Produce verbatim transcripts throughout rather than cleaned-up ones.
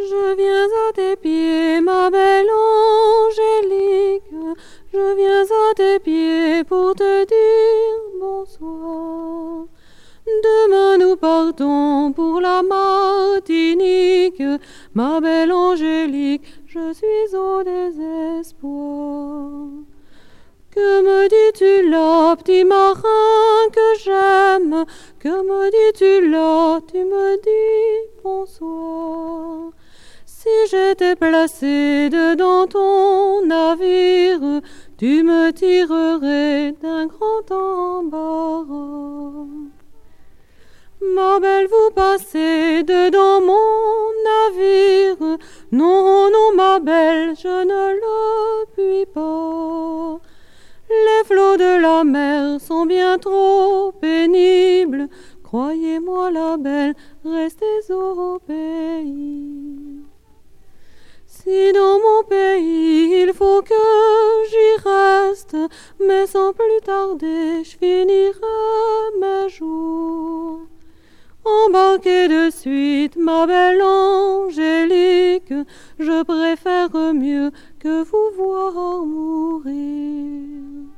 Je viens à tes pieds, ma belle Angélique, je viens à tes pieds pour te dire bonsoir. Demain nous partons pour la Martinique, ma belle Angélique, je suis au désespoir. Que me dis-tu là, petit marin que j'aime? Que me dis-tu là? Tu me dis bonsoir. Si j'étais placé dedans ton navire, tu me tirerais d'un grand embarras. Ma belle, vous passez dedans mon navire. Non, non, ma belle, je ne le puis pas. Les flots de la mer sont bien trop pénibles. Croyez-moi, la belle, restez au pays. Si dans mon pays il faut que j'y reste, mais sans plus tarder je finirai mes jours. Embarquez de suite, ma belle Angélique, je préfère mieux que vous voir mourir.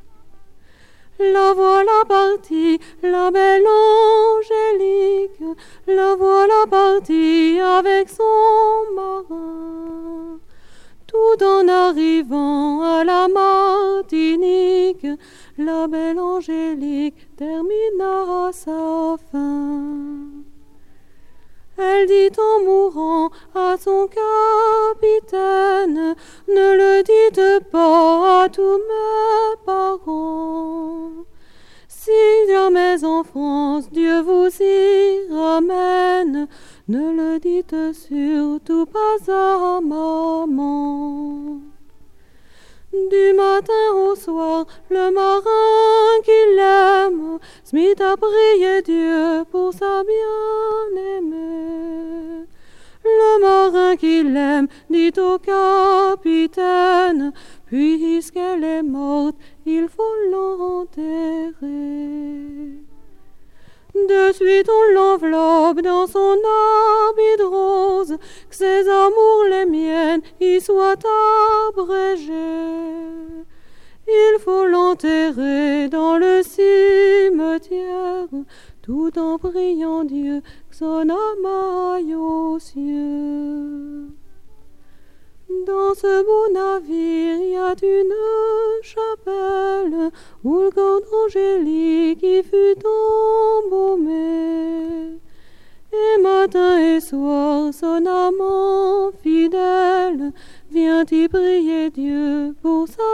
La voilà partie, la belle Angélique, la voilà partie avec son marin. Tout en arrivant à la Martinique, la belle Angélique termina sa fin. Elle dit en mourant à son capitaine, ne le dites pas à tous mes parents. Si jamais en France Dieu vous y ramène, ne le dites surtout pas à maman. Du matin au soir, le marin qui l'aime se mit à prier Dieu pour sa bien-aimée. Le marin qui l'aime dit au capitaine, puisqu'elle est morte, il faut l'enterrer. De suite on l'enveloppe dans son habit de rose, que ses amours les miennes y soient abrégées. Il faut l'enterrer dans le cimetière, tout en priant Dieu que son âme aille aux cieux. Dans ce beau navire y a une chapelle où le corps d'Angélique y fut embaumé. Et matin et soir son amant fidèle vient y prier Dieu pour sa